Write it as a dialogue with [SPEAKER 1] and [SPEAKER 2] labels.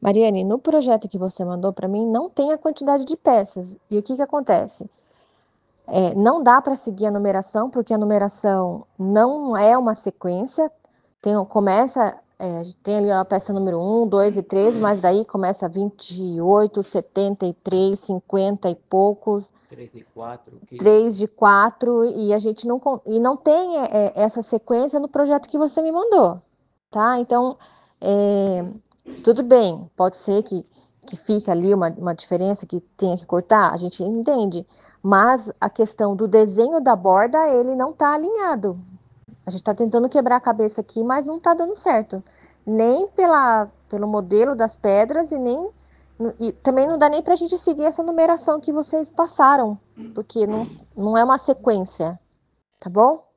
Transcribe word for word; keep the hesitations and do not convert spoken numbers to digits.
[SPEAKER 1] Mariane, no projeto que você mandou para mim, não tem a quantidade de peças. E o que que acontece? É, não dá para seguir a numeração, porque a numeração não é uma sequência. Tem, começa, é, tem ali a peça número um, dois e três, mas daí começa vinte e oito, setenta e três, cinquenta e poucos.
[SPEAKER 2] três de quatro. Que...
[SPEAKER 1] três de quatro, e a gente não, e não tem é, essa sequência no projeto que você me mandou, tá? Então, é, tudo bem, pode ser que, que fique ali uma, uma diferença que tenha que cortar, a gente entende, mas a questão do desenho da borda, ele não está alinhado. A gente está tentando quebrar a cabeça aqui, mas não está dando certo. Nem pela, pelo modelo das pedras e nem. E também não dá nem para a gente seguir essa numeração que vocês passaram, porque não, não é uma sequência, tá bom?